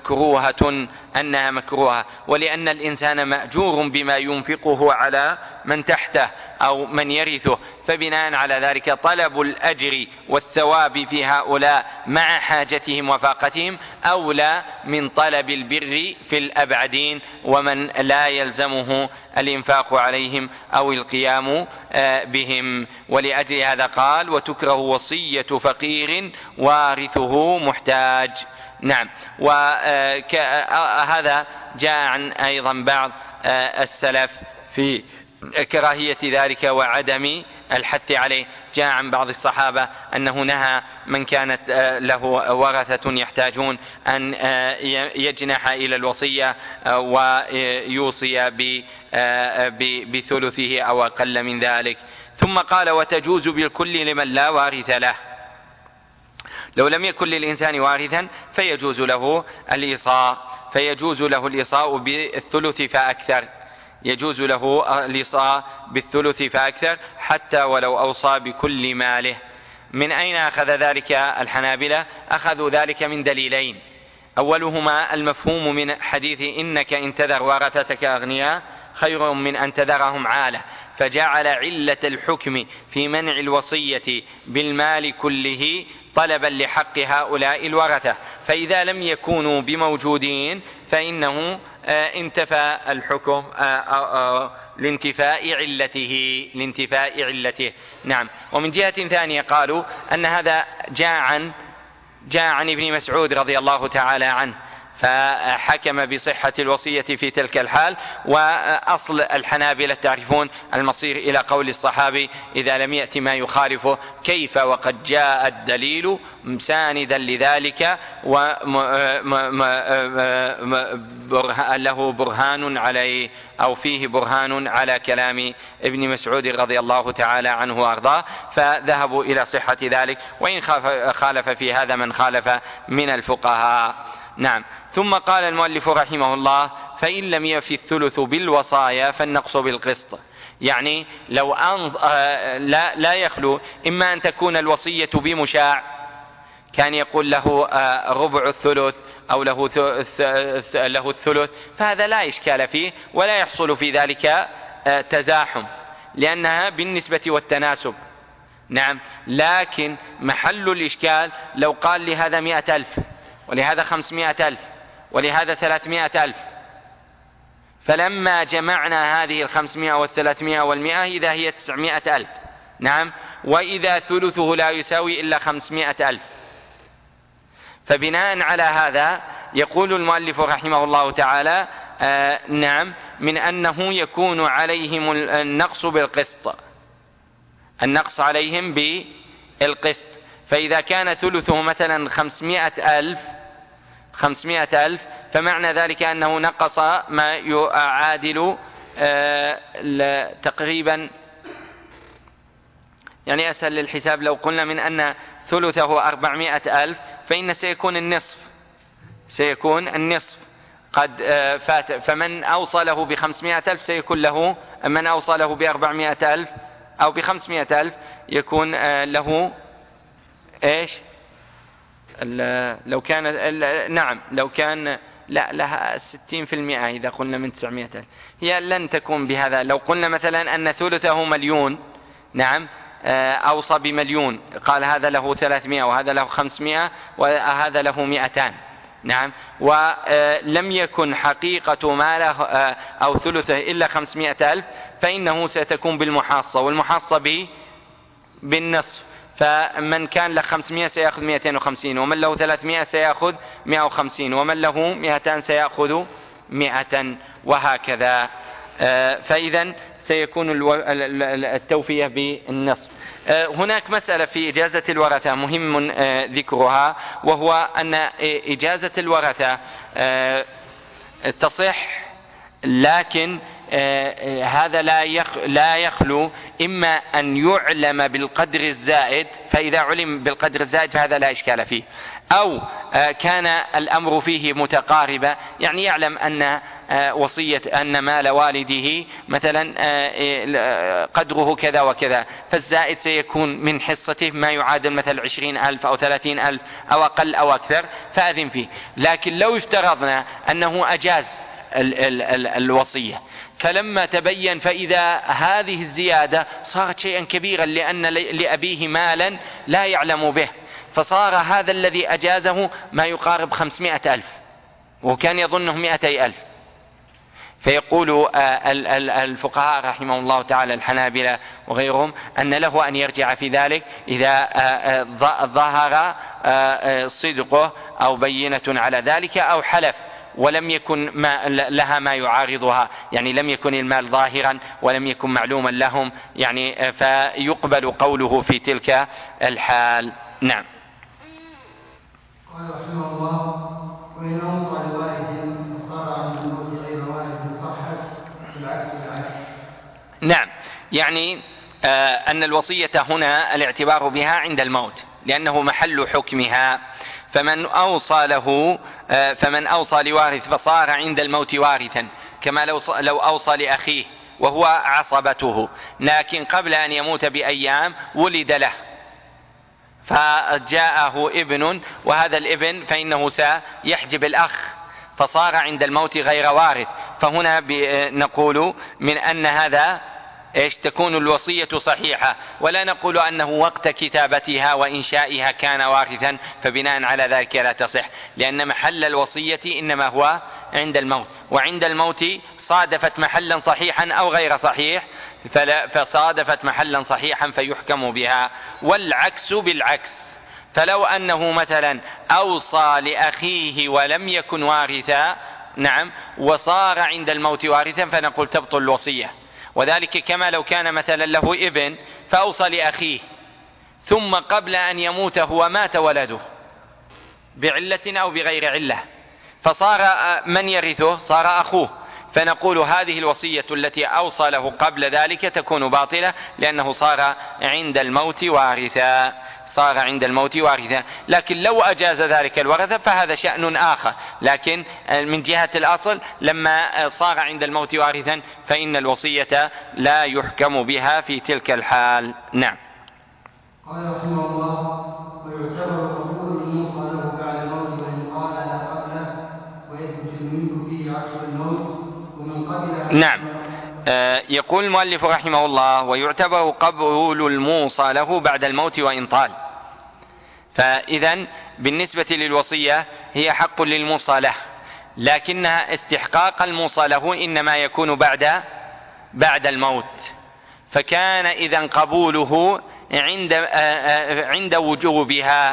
مكروهة، ولأن الإنسان مأجور بما ينفقه على من تحته أو من يرثه، فبناء على ذلك طلب الأجر والثواب في هؤلاء مع حاجتهم وفاقتهم أولى من طلب البر في الأبعدين ومن لا يلزمه الإنفاق عليهم أو القيام بهم. ولأجل هذا قال: وتكره وصية فقير وارثه محتاج. نعم. وهذا جاء عن أيضا بعض السلف في كراهية ذلك وعدم الحث عليه. جاء عن بعض الصحابة أنه نهى من كانت له ورثة يحتاجون أن يجنح إلى الوصية ويوصي بثلثه أو أقل من ذلك. ثم قال: وتجوز بالكل لمن لا وارث له. لو لم يكن للإنسان وارثا فيجوز له الإيصاء بالثلث فأكثر، يجوز له الإيصاء بالثلث فأكثر حتى ولو أوصى بكل ماله. من أين أخذ ذلك الحنابلة؟ أخذوا ذلك من دليلين: أولهما المفهوم من حديث إنك إن تذر ورثتك أغنياء خير من أن تذرهم عالة، فجعل علة الحكم في منع الوصية بالمال كله طلبا لحق هؤلاء الورثة، فإذا لم يكونوا بموجودين فإنه انتفى الحكم لانتفاء علته. نعم. ومن جهة ثانية قالوا أن هذا جاء عن ابن مسعود رضي الله تعالى عنه، فحكم بصحة الوصية في تلك الحال. وأصل الحنابلة تعرفون المصير إلى قول الصحابي: إذا لم يأتي ما يخالفه كيف وقد جاء الدليل مساندا لذلك له برهان عليه أو فيه برهان على كلام ابن مسعود رضي الله تعالى عنه وأرضاه، فذهبوا إلى صحة ذلك، وإن خالف في هذا من خالف من الفقهاء. نعم. ثم قال المؤلف رحمه الله: فإن لم يفي الثلث بالوصايا فالنقص بالقسط. يعني لو لا يخلو إما أن تكون الوصية بمشاع، كان يقول له ربع الثلث أو له الثلث، فهذا لا إشكال فيه ولا يحصل في ذلك تزاحم لأنها بالنسبة والتناسب. نعم. لكن محل الإشكال لو قال لهذا 100,000 ولهذا 500,000 ولهذا 300,000، فلما جمعنا هذه 500 و300 و100 إذا هي 900,000. نعم. وإذا ثلثه لا يساوي إلا 500,000. فبناء على هذا يقول المؤلف رحمه الله تعالى نعم من أنه يكون عليهم النقص بالقسط، النقص عليهم بالقسط. فإذا كان ثلثه مثلا 500,000 فمعنى ذلك أنه نقص ما يعادل تقريبا، يعني أسهل للحساب لو قلنا من أن ثلثه 400,000 فإن سيكون النصف قد فات. فمن أوصله ب500,000 سيكون له، من أوصله ب400,000 أو ب500,000 يكون له إيش؟ لو كان نعم لو كان لا لها 60% إذا قلنا من 900,000 هي لن تكون بهذا. لو قلنا مثلا أن ثلثه 1,000,000 نعم أوصى ب1,000,000 قال هذا له 300 وهذا له 500 وهذا له 200 نعم، ولم يكن حقيقة ماله أو ثلثه إلا 500,000 فإنه ستكون بالمحاصة، والمحاصة بالنصف. فمن كان له 500 سيأخذ 250، ومن له 300 سيأخذ 150، ومن له 200 سيأخذ 100 وهكذا. فإذا سيكون التوفية بالنصف. هناك مسألة في إجازة الورثة مهم ذكرها، وهو أن إجازة الورثة تصح، لكن هذا لا يخلو إما أن يعلم بالقدر الزائد، فإذا علم بالقدر الزائد فهذا لا إشكال فيه، أو كان الأمر فيه متقاربة، يعني يعلم أن وصية أن مال والده مثلا قدره كذا وكذا، فالزائد سيكون من حصته ما يعادل مثل 20,000 أو 30,000 أو أقل أو أكثر فأذن فيه. لكن لو افترضنا أنه أجاز الوصية فلما تبين فإذا هذه الزيادة صارت شيئا كبيرا لأن لأبيه مالا لا يعلم به، فصار هذا الذي أجازه ما يقارب 500,000 وكان يظنه 200,000. فيقول الفقهاء رحمه الله تعالى الحنابلة وغيرهم أن له أن يرجع في ذلك إذا ظهر صدقه أو بينة على ذلك أو حلف ولم يكن لها ما يعارضها، يعني لم يكن المال ظاهرا ولم يكن معلوما لهم، يعني فيقبل قوله في تلك الحال. نعم. قال رحمه الله: وإن أوصى لوالد صار عن الموت غير والد صحت بالعكس. نعم، يعني أن الوصية هنا الاعتبار بها عند الموت لأنه محل حكمها. فمن أوصى لوارث فصار عند الموت وارثا، كما لو أوصى لأخيه وهو عصبته، لكن قبل أن يموت بأيام ولد له فجاءه ابن، وهذا الابن فإنه سيحجب الأخ فصار عند الموت غير وارث. فهنا نقول من أن هذا تكون الوصية صحيحة، ولا نقول أنه وقت كتابتها وإنشائها كان وارثا فبناء على ذلك لا تصح، لأن محل الوصية إنما هو عند الموت، وعند الموت صادفت محلا صحيحا أو غير صحيح، فصادفت محلا صحيحا فيحكم بها، والعكس بالعكس. فلو أنه مثلا أوصى لأخيه ولم يكن وارثا نعم وصار عند الموت وارثا فنقول تبطل الوصية، وذلك كما لو كان مثلا له ابن فأوصى لأخيه ثم قبل أن يموت هو مات ولده بعلة أو بغير علة، فصار من يرثه صار أخوه، فنقول هذه الوصية التي أوصى له قبل ذلك تكون باطلة لأنه صار عند الموت وارثا. لكن لو أجاز ذلك الورثة فهذا شأن آخر، لكن من جهة الأصل لما صار عند الموت وارثا فإن الوصية لا يحكم بها في تلك الحال. نعم. قال رحمه الله: ويعتبر قبول الموصى له بعد الموت وإن قال لا قبله، ويثبت الملك به عقب الموت ومن قبله. نعم. يقول المؤلف رحمه الله: ويعتبر قبول الموصى له بعد الموت وإن طال. فإذن بالنسبة للوصية هي حق للموصى له، لكنها استحقاق الموصى له إنما يكون بعد الموت. فكان إذن قبوله عند وجوبها،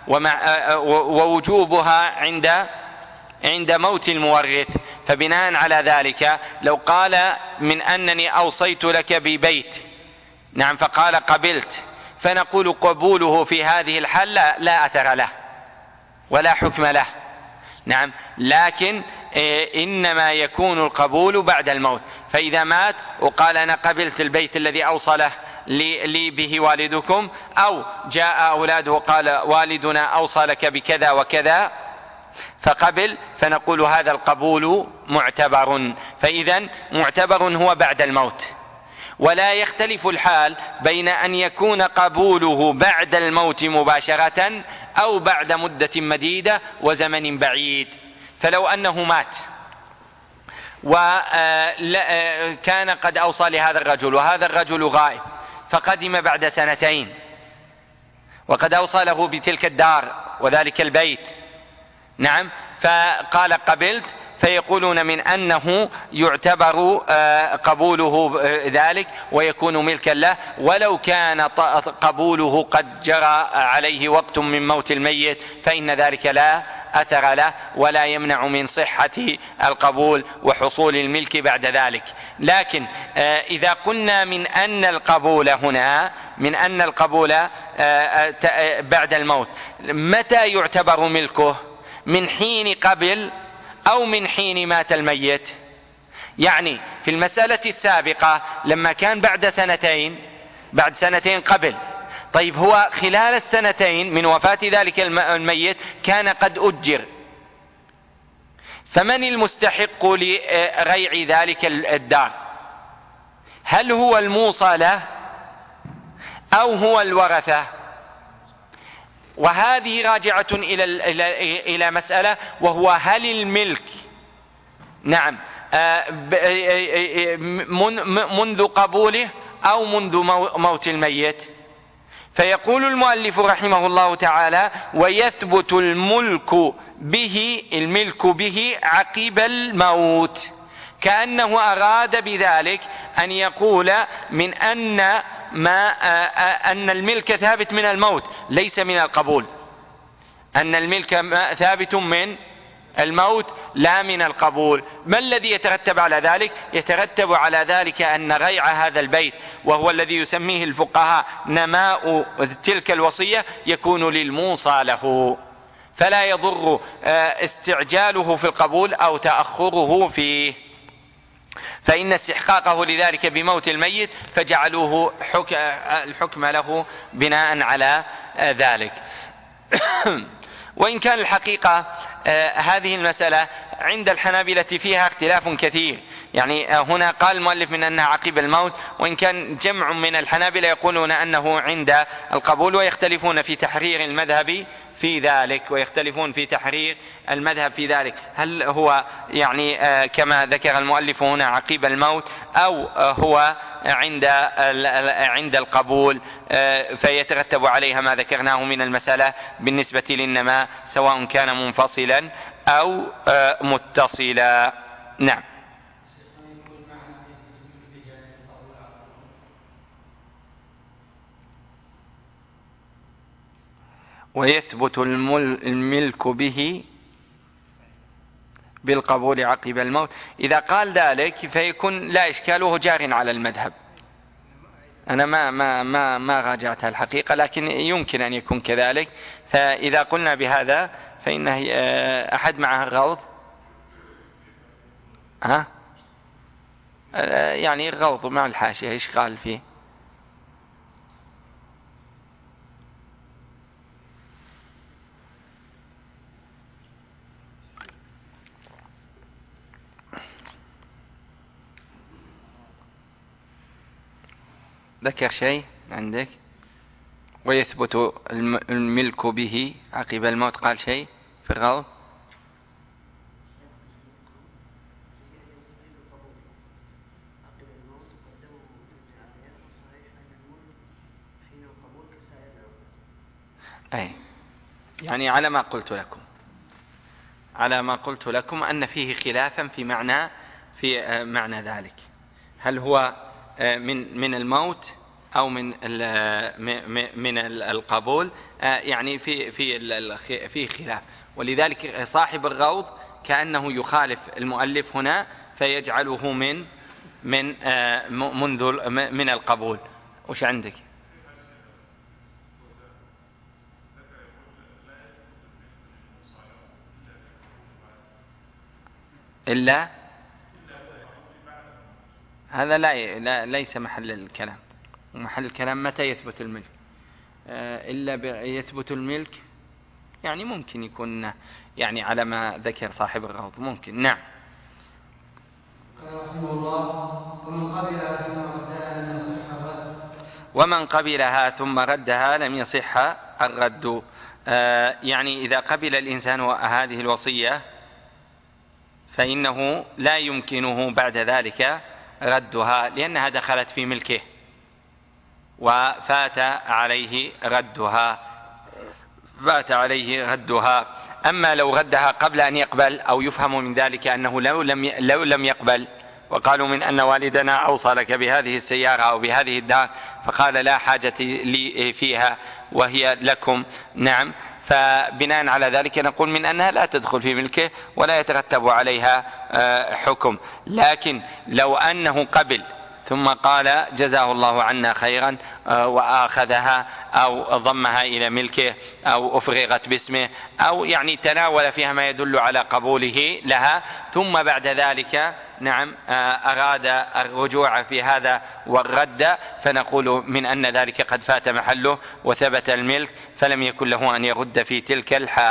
ووجوبها عند موت المورث. فبناء على ذلك لو قال من أنني أوصيت لك ببيت، نعم، فقال قبلت، فنقول قبوله في هذه الحالة لا أثر له ولا حكم له، نعم، لكن إنما يكون القبول بعد الموت. فإذا مات وقال أنا قبلت البيت الذي أوصله لي به والدكم، أو جاء أولاده وقال والدنا أوصى لك بكذا وكذا فقبل، فنقول هذا القبول معتبر. فإذا معتبر هو بعد الموت. ولا يختلف الحال بين أن يكون قبوله بعد الموت مباشرة أو بعد مدة مديدة وزمن بعيد. فلو أنه مات وكان قد أوصى لهذا الرجل وهذا الرجل غائب، فقدم بعد 2 وقد أوصى له بتلك الدار وذلك البيت، نعم، فقال قبلت، فيقولون من أنه يعتبر قبوله ذلك ويكون ملكا له، ولو كان قبوله قد جرى عليه وقت من موت الميت فإن ذلك لا أثر له ولا يمنع من صحة القبول وحصول الملك بعد ذلك. لكن إذا قلنا من أن القبول هنا بعد الموت، متى يعتبر ملكه؟ من حين قبل أو من حين مات الميت؟ يعني في المسألة السابقة لما كان بعد 2 قبل، طيب هو خلال 2 من وفاة ذلك الميت كان قد أجر، فمن المستحق لريع ذلك الدار؟ هل هو الموصى له أو هو الورثة؟ وهذه راجعة إلى مسألة، وهو هل الملك، نعم، منذ قبوله أو منذ موت الميت؟ فيقول المؤلف رحمه الله تعالى: ويثبت الملك به عقب الموت. كأنه أراد بذلك أن يقول من أن الملك ثابت من الموت ليس من القبول، أن الملك ثابت من الموت لا من القبول. ما الذي يترتب على ذلك؟ يترتب على ذلك أن ريع هذا البيت، وهو الذي يسميه الفقهاء نماء تلك الوصية، يكون للموصى له، فلا يضر استعجاله في القبول أو تأخره فيه، فإن استحقاقه لذلك بموت الميت فجعلوه الحكم له بناء على ذلك. وإن كان الحقيقة هذه المسألة عند الحنابلة فيها اختلاف كثير، يعني هنا قال المؤلف من أنها عقب الموت، وإن كان جمع من الحنابلة يقولون أنه عند القبول، ويختلفون في تحرير المذهب في ذلك، هل هو يعني كما ذكر المؤلف هنا عقب الموت أو هو عند القبول، فيترتب عليها ما ذكرناه من المسألة بالنسبة للنماء سواء كان منفصلا أو متصلا. نعم. ويثبت الملك به بالقبول عقب الموت. إذا قال ذلك فيكون لا إشكال وهو جار على المذهب. أنا ما راجعتها الحقيقة، لكن يمكن أن يكون كذلك. فإذا قلنا بهذا فإنه أحد معه الغوض، يعني الغوض مع الحاشية إيش قال فيه؟ ذكر شيء عندك؟ ويثبت الملك به عقب الموت، قال شيء في الغوض؟ أي يعني على ما قلت لكم، على ما قلت لكم أن فيه خلافا في معنى ذلك، هل هو من الموت أو من القبول، يعني في خلاف. ولذلك صاحب الروض كأنه يخالف المؤلف هنا فيجعله من القبول. وش عندك؟ إلا هذا لا ليس محل الكلام. محل الكلام متى يثبت الملك، إلا يثبت الملك، يعني ممكن يكون يعني على ما ذكر صاحب الروض ممكن. نعم. رحمه الله: ومن قبلها ثم ردها لم يصح الرد. يعني إذا قبل الإنسان هذه الوصية فإنه لا يمكنه بعد ذلك ردها، لأنها دخلت في ملكه وفات عليه ردها. أما لو ردها قبل أن يقبل، أو يفهم من ذلك أنه لو لم يقبل، وقالوا من أن والدنا أوصى لك بهذه السيارة أو بهذه الدار فقال لا حاجة لي فيها وهي لكم، نعم، فبناء على ذلك نقول من أنها لا تدخل في ملكه ولا يترتب عليها حكم. لكن لو أنه قبل ثم قال جزاه الله عنا خيرا وآخذها أو ضمها إلى ملكه أو أفرغت باسمه أو يعني تناول فيها ما يدل على قبوله لها، ثم بعد ذلك نعم أراد الرجوع في هذا والرد، فنقول من أن ذلك قد فات محله وثبت الملك، فلم يكن له أن يرد في تلك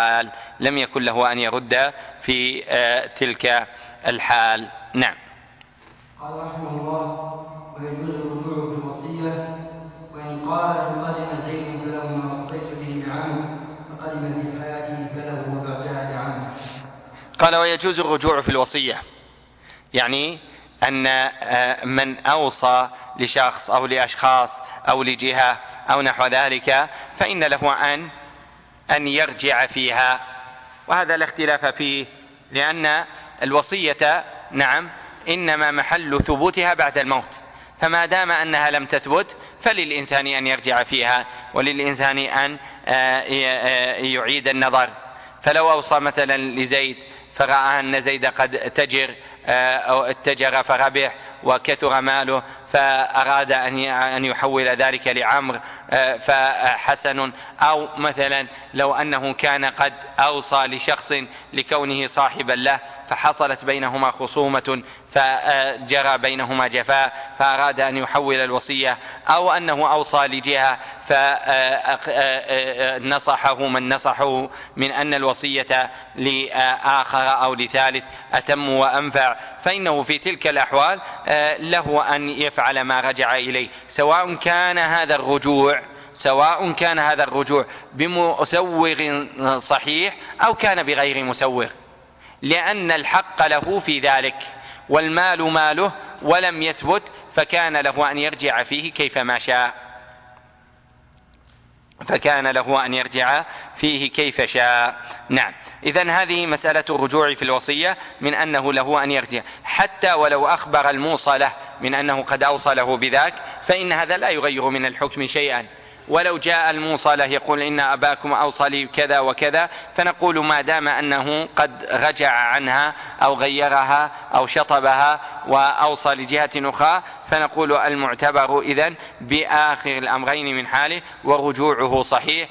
الحال. نعم. قال رحمه الله: ويجوز الرجوع بالوصية، وإن قال قدم زيد فله ما وصيت به لعمرو فقدم في حياته فله وبعدها لعمرو. قال: ويجوز الرجوع في الوصية، يعني أن من أوصى لشخص أو لأشخاص أو لجهة أو نحو ذلك فإن له أن يرجع فيها، وهذا لا اختلاف فيه، لأن الوصية نعم إنما محل ثبوتها بعد الموت، فما دام أنها لم تثبت فللإنسان أن يرجع فيها وللإنسان أن يعيد النظر. فلو أوصى مثلا لزيد فرأى أن زيد قد اتجر فربح وكثر ماله فأراد أن يحول ذلك لعمرو فحسن، أو مثلا لو أنه كان قد أوصى لشخص لكونه صاحبا له فحصلت بينهما خصومة فجرى بينهما جفاء فأراد أن يحول الوصية، أو أنه أوصى لجهة فنصحه من نصحه من أن الوصية لآخر أو لثالث أتم وأنفع، فإنه في تلك الأحوال له أن يفعل ما رجع إليه، سواء كان هذا الرجوع بمسوغ صحيح أو كان بغير مسوغ، لأن الحق له في ذلك والمال ماله ولم يثبت، فكان له أن يرجع فيه كيف شاء. نعم. إذن هذه مسألة الرجوع في الوصية، من أنه له أن يرجع، حتى ولو أخبر الموصى له من أنه قد أوصى له بذاك فإن هذا لا يغير من الحكم شيئا. ولو جاء الموصى له يقول إن أباكم أوصى لي كذا وكذا، فنقول ما دام أنه قد رجع عنها أو غيرها أو شطبها وأوصى لجهة أخرى، فنقول المعتبر إذن بآخر الأمرين من حاله، ورجوعه صحيح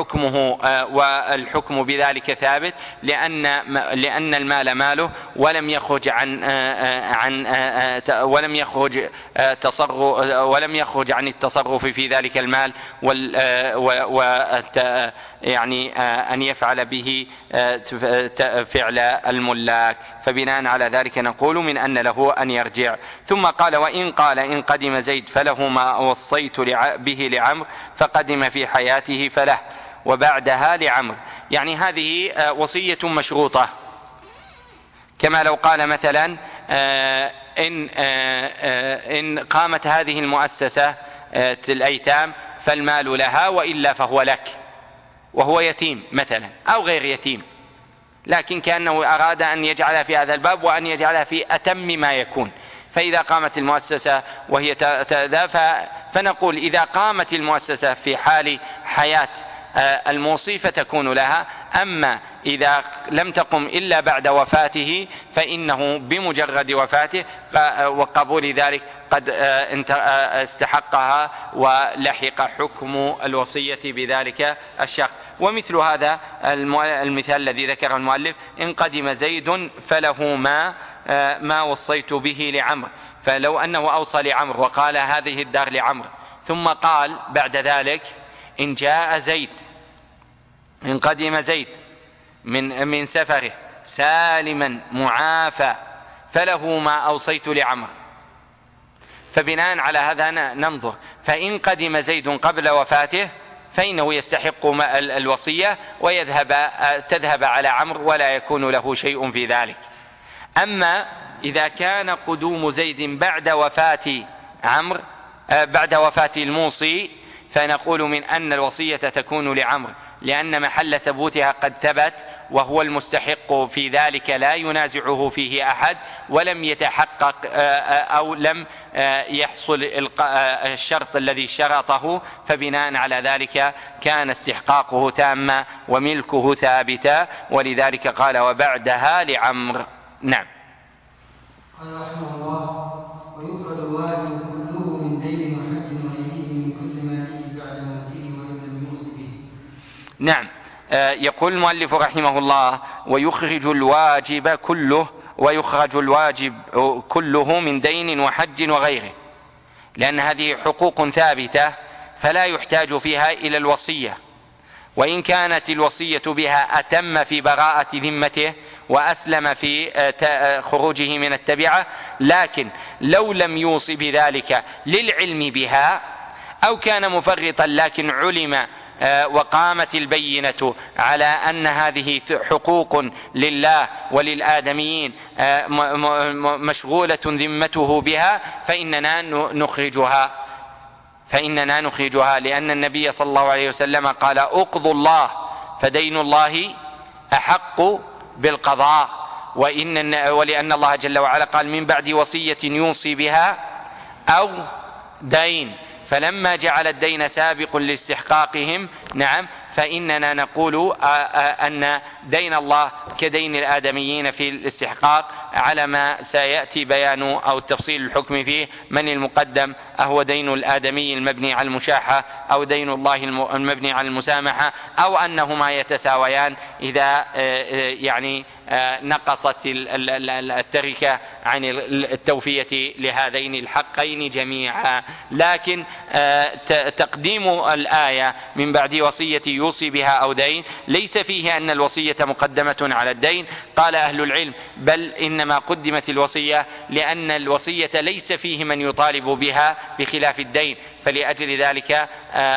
والحكم بذلك ثابت، لأن المال ماله ولم يخرج عن التصرف في ذلك المال يعني أن يفعل به فعل الملاك، فبناء على ذلك نقول من أن له أن يرجع. ثم قال: وإن قال إن قدم زيد فله ما وصيت به لعمرو فقدم في حياته فله وبعدها لعمرو، يعني هذه وصية مشروطة، كما لو قال مثلا إن قامت هذه المؤسسة الأيتام فالمال لها وإلا فهو لك، وهو يتيم مثلا أو غير يتيم، لكن كأنه أراد أن يجعلها في هذا الباب وأن يجعلها في أتم ما يكون. فإذا قامت المؤسسة وهي فنقول إذا قامت المؤسسة في حال حياة الموصي فتكون لها، أما إذا لم تقم إلا بعد وفاته فإنه بمجرد وفاته وقبول ذلك قد استحقها ولحق حكم الوصية بذلك الشخص. ومثل هذا المثال الذي ذكره المؤلف: إن قدم زيد فله ما وصيت به لعمرو. فلو أنه أوصى لعمرو وقال هذه الدار لعمرو، ثم قال بعد ذلك: إن جاء زيد، إن قدم زيد من سفره سالما معافى فله ما أوصيت لعمرو. فبناء على هذا ننظر، فإن قدم زيد قبل وفاته فإنه يستحق الوصية تذهب على عمرو ولا يكون له شيء في ذلك. أما إذا كان قدوم زيد بعد وفاة عمرو بعد وفاة الموصي فنقول من أن الوصية تكون لعمرو، لأن محل ثبوتها قد ثبت وهو المستحق في ذلك لا ينازعه فيه أحد، ولم يتحقق أو لم يحصل الشرط الذي شرطه، فبناء على ذلك كان استحقاقه تاما وملكه ثابتا، ولذلك قال: وبعدها لعمرو. نعم. قال رحمه الله: ويخرج الواجب كله من دين وحج وغيره من كل ماله بعد موته وإن لم يوص به. نعم. يقول المؤلف رحمه الله: ويخرج الواجب كله من دين وحج وغيره، لأن هذه حقوق ثابتة فلا يحتاج فيها إلى الوصية، وإن كانت الوصية بها أتم في براءة ذمته وأسلم في خروجه من التبعة، لكن لو لم يوصي بذلك للعلم بها أو كان مفرطا لكن علم وقامت البينة على أن هذه حقوق لله وللآدميين مشغولة ذمته بها فإننا نخرجها، لأن النبي صلى الله عليه وسلم قال: اقضوا الله فدين الله أحق بالقضاء، ولأن الله جل وعلا قال: من بعد وصية يوصي بها أو دين، فلما جعل الدين سابق لاستحقاقهم نعم فإننا نقول أن دين الله كدين الآدميين في الاستحقاق، على ما سيأتي بيان أو تفصيل الحكم فيه: من المقدم، أهو دين الآدمي المبني على المشاحة أو دين الله المبني على المسامحة، أو أنهما يتساويان إذا يعني نقصت التركة عن التوفية لهذين الحقين جميعا. لكن تقديم الآية من بعد وصية يوصي بها أو دين ليس فيه أن الوصية مقدمة على الدين. قال أهل العلم: بل إنما قدمت الوصية لأن الوصية ليس فيه من يطالب بها بخلاف الدين، فلأجل ذلك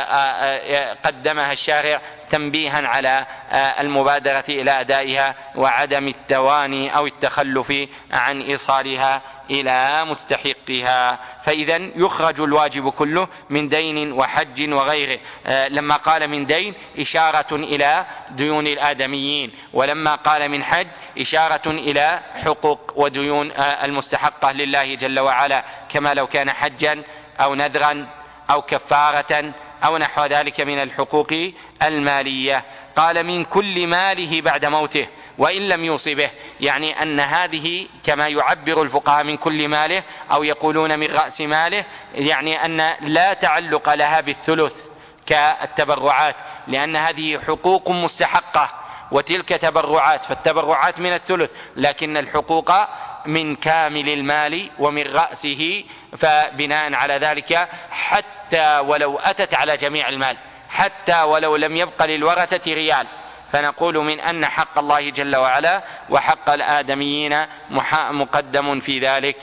قدمها الشارع تنبيها على المبادرة إلى أدائها وعدم التواني أو التخلف عن إيصالها إلى مستحقها. فإذا يخرج الواجب كله من دين وحج وغيره. لما قال من دين إشارة إلى ديون الآدميين، ولما قال من حج إشارة إلى حقوق وديون المستحقة لله جل وعلا، كما لو كان حجا أو نذرا أو كفارة أو نحو ذلك من الحقوق المالية. قال: من كل ماله بعد موته وإن لم يوصي به، يعني أن هذه كما يعبر الفقهاء من كل ماله، أو يقولون من رأس ماله، يعني أن لا تعلق لها بالثلث كالتبرعات، لأن هذه حقوق مستحقة وتلك تبرعات، فالتبرعات من الثلث، لكن الحقوق من كامل المال ومن رأسه. فبناء على ذلك حتى ولو أتت على جميع المال، حتى ولو لم يبق للورثة ريال، فنقول من أن حق الله جل وعلا وحق الآدميين مقدم في ذلك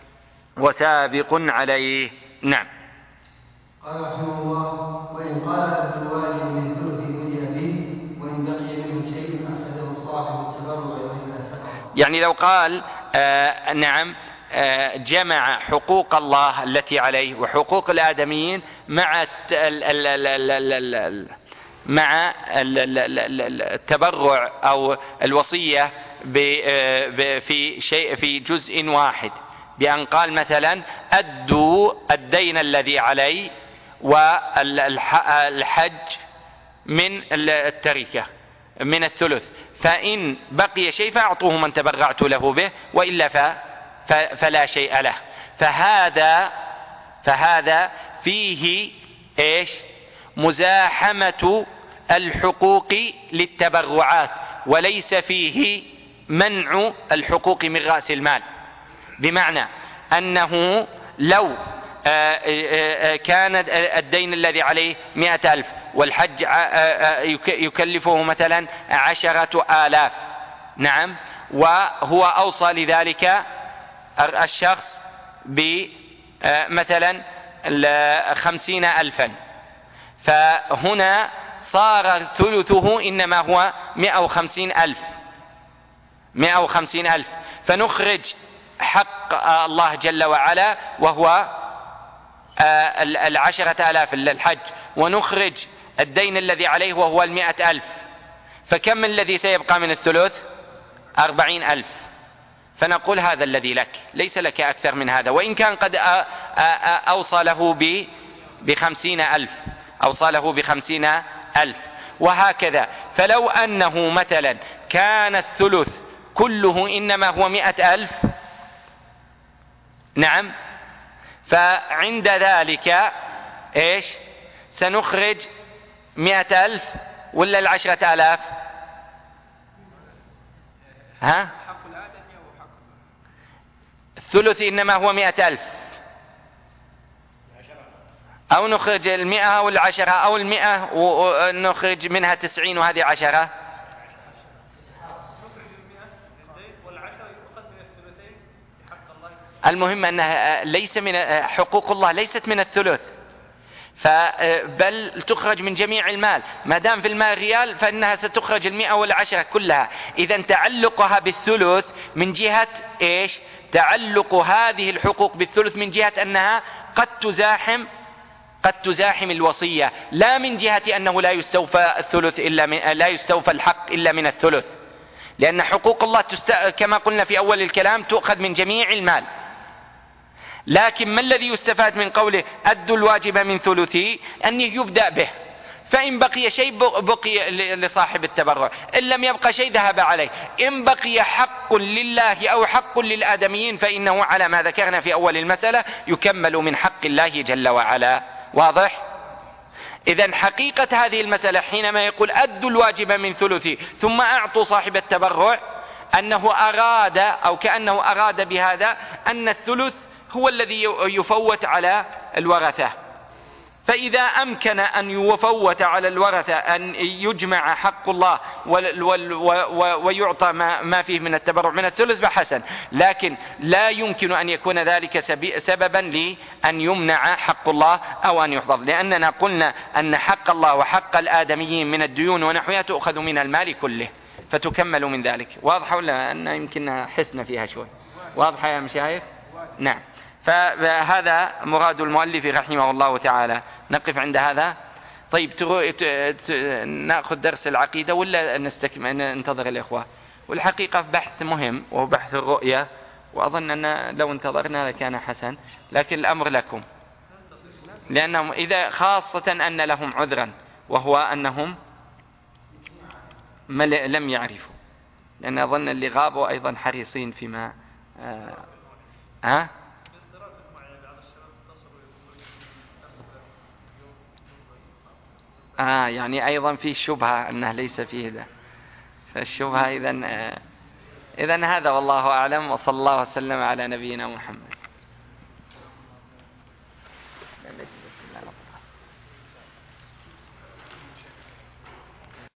وسابق عليه. نعم. قال رحمه الله: وإن قال الواجب من ثلث بدأ به، وإن بقي منه شيء أخذه صاحب التبرع وإلا سقط. يعني لو قال نعم جمع حقوق الله مع التبرع أو الوصية في شيء في جزء واحد، بأن قال مثلا أدوا الدين الذي علي والحج من التركة من الثلث، فإن بقي شيء فأعطوه من تبرعت له به، وإلا فلا شيء له. فهذا فيه إيش؟ مزاحمة الحقوق للتبرعات، وليس فيه منع الحقوق من رأس المال. بمعنى أنه لو كان الدين الذي عليه 100,000 والحج يكلفه مثلا 10,000، نعم، وهو أوصى لذلك الشخص بمثلا 50,000، فهنا صار ثلثه إنما هو 150,000، فنخرج حق الله جل وعلا وهو 10,000 للحج، ونخرج الدين الذي عليه وهو 100,000، فكم الذي سيبقى من الثلث؟ 40,000. فنقول هذا الذي لك، ليس لك أكثر من هذا، وإن كان قد أوصى له ب50,000، أوصى له ب50,000، وهكذا. فلو أنه مثلا كان الثلث كله إنما هو 100,000، نعم، فعند ذلك إيش؟ سنخرج 100,000 ولا 10,000؟ ها؟ الثلث إنما هو 100,000، أو نخرج 100 ولا 10، أو 100 ونخرج منها 90 وهذه 10. المهم أنها ليس من حقوق الله، ليست من الثلث، بل تخرج من جميع المال. ما دام في المال ريال فإنها ستخرج 100 وال10 كلها. إذا تعلقها بالثلث من جهة إيش؟ تعلق هذه الحقوق بالثلث من جهة أنها قد تزاحم الوصية، لا من جهة أنه لا يستوفى الثلث لا يستوفى الحق إلا من الثلث، لأن حقوق الله كما قلنا في أول الكلام تؤخذ من جميع المال. لكن ما الذي يستفاد من قوله أدوا الواجب من ثلثي؟ أنه يبدأ به، فإن بقي شيء بقي لصاحب التبرع، إن لم يبقى شيء ذهب عليه. إن بقي حق لله أو حق للآدميين فإنه على ما ذكرنا في أول المسألة يكمل من حق الله جل وعلا. واضح؟ إذن حقيقة هذه المسألة حينما يقول أدوا الواجب من ثلثي ثم أعطوا صاحب التبرع، أنه أراد أو كأنه أراد بهذا أن الثلث هو الذي يفوت على الورثة. فإذا أمكن أن يفوت على الورثة أن يجمع حق الله ويعطى ما فيه من التبرع من الثلث فحسن، لكن لا يمكن أن يكون ذلك سببا لأن يمنع حق الله أو أن يحفظ، لأننا قلنا أن حق الله وحق الآدميين من الديون ونحوها تؤخذ من المال كله فتكمل من ذلك. واضحة ولا أن يمكن حسنا فيها شوي؟ واضحة يا مشايخ؟ نعم. فهذا مراد المؤلف رحمه الله تعالى. نقف عند هذا. طيب نأخذ درس العقيدة ولا ننتظر الإخوة؟ والحقيقة بحث مهم وهو بحث الرؤية، وأظن أن لو انتظرنا لكان حسن، لكن الأمر لكم، لأنهم إذا خاصة أن لهم عذرا وهو أنهم لم يعرفوا، لأن أظن اللي غابوا أيضا حريصين فيما يعني أيضا في شبهة أنه ليس فيه ده، فالشبهة إذن هذا والله أعلم، وصلى الله وسلم على نبينا محمد.